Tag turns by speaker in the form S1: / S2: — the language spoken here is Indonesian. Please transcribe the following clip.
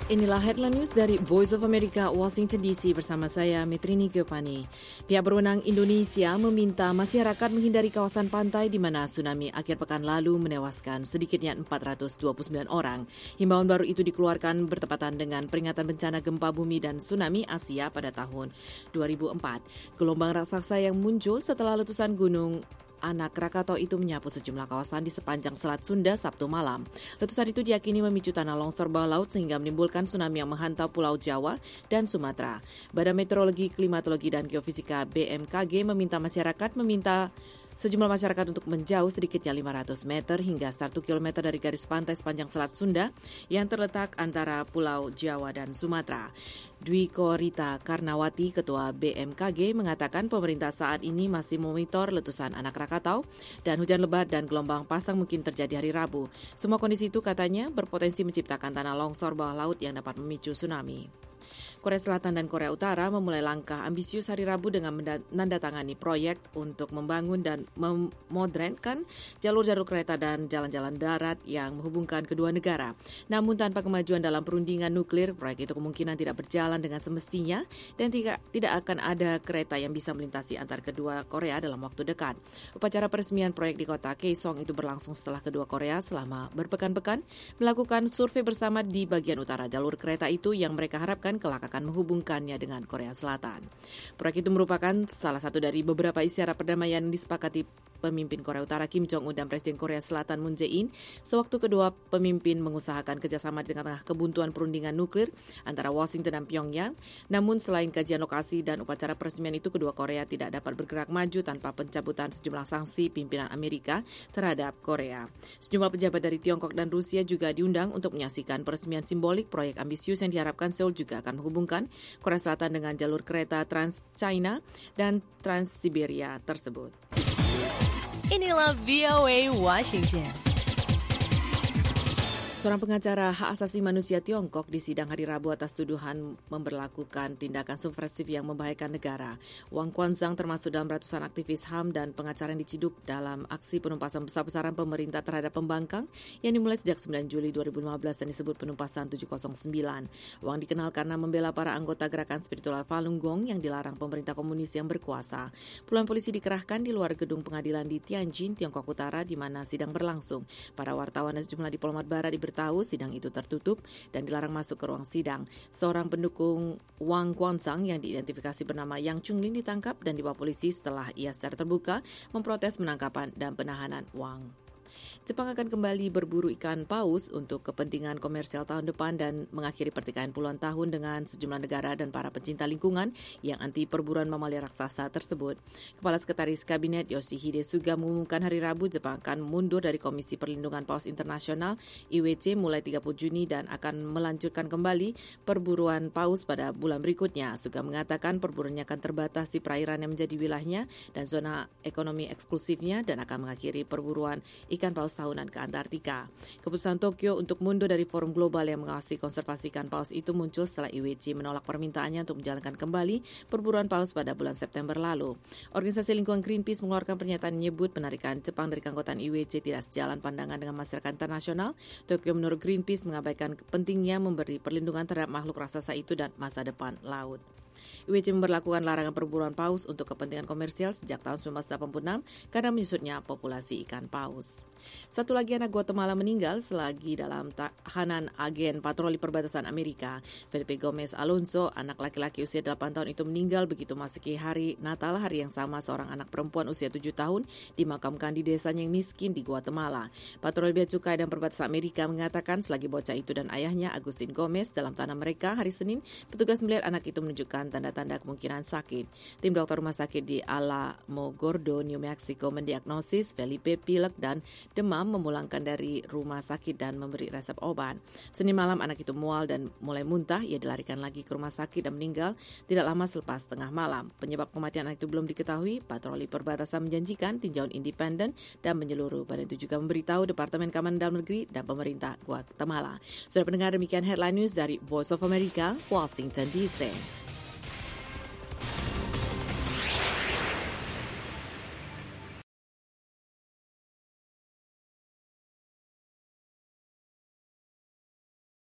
S1: Inilah headline news dari Voice of America, Washington DC bersama saya, Metrini Giopani. Pihak berwenang Indonesia meminta masyarakat menghindari kawasan pantai di mana tsunami akhir pekan lalu menewaskan sedikitnya 429 orang. Himbauan baru itu dikeluarkan bertepatan dengan peringatan bencana gempa bumi dan tsunami Asia pada tahun 2004. Gelombang raksasa yang muncul setelah letusan gunung Anak Krakatau itu menyapu sejumlah kawasan di sepanjang Selat Sunda Sabtu malam. Letusan itu diyakini memicu tanah longsor bawah laut sehingga menimbulkan tsunami yang menghantam Pulau Jawa dan Sumatera. Badan Meteorologi, Klimatologi, dan Geofisika BMKG meminta sejumlah masyarakat untuk menjauh sedikitnya 500 meter hingga 1 km dari garis pantai sepanjang Selat Sunda yang terletak antara Pulau Jawa dan Sumatera. Dwi Korita Karnawati, Ketua BMKG, mengatakan pemerintah saat ini masih memonitor letusan Anak Krakatau dan hujan lebat dan gelombang pasang mungkin terjadi hari Rabu. Semua kondisi itu katanya berpotensi menciptakan tanah longsor bawah laut yang dapat memicu tsunami. Korea Selatan dan Korea Utara memulai langkah ambisius hari Rabu dengan menandatangani proyek untuk membangun dan memodernkan jalur-jalur kereta dan jalan-jalan darat yang menghubungkan kedua negara. Namun tanpa kemajuan dalam perundingan nuklir, proyek itu kemungkinan tidak berjalan dengan semestinya dan tidak akan ada kereta yang bisa melintasi antar kedua Korea dalam waktu dekat. Upacara peresmian proyek di kota Kaesong itu berlangsung setelah kedua Korea selama berpekan-pekan melakukan survei bersama di bagian utara jalur kereta itu yang mereka harapkan kelak akan menghubungkannya dengan Korea Selatan. Proyek itu merupakan salah satu dari beberapa isyarat perdamaian yang disepakati pemimpin Korea Utara Kim Jong-un dan Presiden Korea Selatan Moon Jae-in sewaktu kedua pemimpin mengusahakan kerjasama di tengah kebuntuan perundingan nuklir antara Washington dan Pyongyang. Namun selain kajian lokasi dan upacara peresmian itu, kedua Korea tidak dapat bergerak maju tanpa pencabutan sejumlah sanksi pimpinan Amerika terhadap Korea. Sejumlah pejabat dari Tiongkok dan Rusia juga diundang untuk menyaksikan peresmian simbolik proyek ambisius yang diharapkan Seoul juga akan menghubungkan Korea Selatan dengan jalur kereta Trans-China dan Trans-Siberia tersebut.
S2: Inilah VOA Washington.
S1: Seorang pengacara hak asasi manusia Tiongkok disidang hari Rabu atas tuduhan memberlakukan tindakan subversif yang membahayakan negara. Wang Quanzhang termasuk dalam ratusan aktivis HAM dan pengacara yang diciduk dalam aksi penumpasan besar-besaran pemerintah terhadap pembangkang yang dimulai sejak 9 Juli 2015 dan disebut penumpasan 709. Wang dikenal karena membela para anggota gerakan spiritual Falun Gong yang dilarang pemerintah komunis yang berkuasa. Puluhan polisi dikerahkan di luar gedung pengadilan di Tianjin, Tiongkok Utara, di mana sidang berlangsung. Para wartawan dan sejumlah diplomat barat tahu sidang itu tertutup dan dilarang masuk ke ruang sidang. Seorang pendukung Wang Quanzhang yang diidentifikasi bernama Yang Chunlin ditangkap dan dibawa polisi setelah ia secara terbuka memprotes penangkapan dan penahanan Wang. Jepang akan kembali berburu ikan paus untuk kepentingan komersial tahun depan dan mengakhiri pertikaian puluhan tahun dengan sejumlah negara dan para pencinta lingkungan yang anti perburuan mamalia raksasa tersebut. Kepala Sekretaris Kabinet Yoshihide Suga mengumumkan hari Rabu Jepang akan mundur dari Komisi Perlindungan Paus Internasional IWC mulai 30 Juni dan akan melanjutkan kembali perburuan paus pada bulan berikutnya. Suga mengatakan perburuannya akan terbatas di perairan yang menjadi wilayahnya dan zona ekonomi eksklusifnya dan akan mengakhiri perburuan ikan paus tahunan ke Antartika. Keputusan Tokyo untuk mundur dari forum global yang mengawasi konservasi ikan paus itu muncul setelah IWC menolak permintaannya untuk menjalankan kembali perburuan paus pada bulan September lalu. Organisasi lingkungan Greenpeace mengeluarkan pernyataan menyebut penarikan Jepang dari keanggotaan IWC tidak sejalan pandangan dengan masyarakat internasional. Tokyo menurut Greenpeace mengabaikan pentingnya memberi perlindungan terhadap makhluk raksasa itu dan masa depan laut. IWC memberlakukan larangan perburuan paus untuk kepentingan komersial sejak tahun 1986 karena menyusutnya populasi ikan paus. Satu lagi anak Guatemala meninggal selagi dalam tahanan agen patroli perbatasan Amerika. Felipe Gomez Alonso, anak laki-laki usia 8 tahun itu meninggal begitu masuki hari Natal, hari yang sama seorang anak perempuan usia 7 tahun dimakamkan di desanya yang miskin di Guatemala. Patroli Bea Cukai dan Perbatasan Amerika mengatakan selagi bocah itu dan ayahnya Agustin Gomez dalam tanah mereka hari Senin, petugas melihat anak itu menunjukkan tanda-tanda kemungkinan sakit. Tim dokter rumah sakit di Alamogordo, New Mexico mendiagnosis Felipe pilek dan demam, memulangkan dari rumah sakit dan memberi resep obat. Senin malam anak itu mual dan mulai muntah. Ia dilarikan lagi ke rumah sakit dan meninggal tidak lama selepas tengah malam. Penyebab kematian anak itu belum diketahui. Patroli perbatasan menjanjikan tinjauan independen dan menyeluruh. Badan itu juga memberitahu Departemen Keamanan Dalam Negeri dan pemerintah Guatemala. Sudah pendengar, demikian headline news dari Voice of America, Washington DC.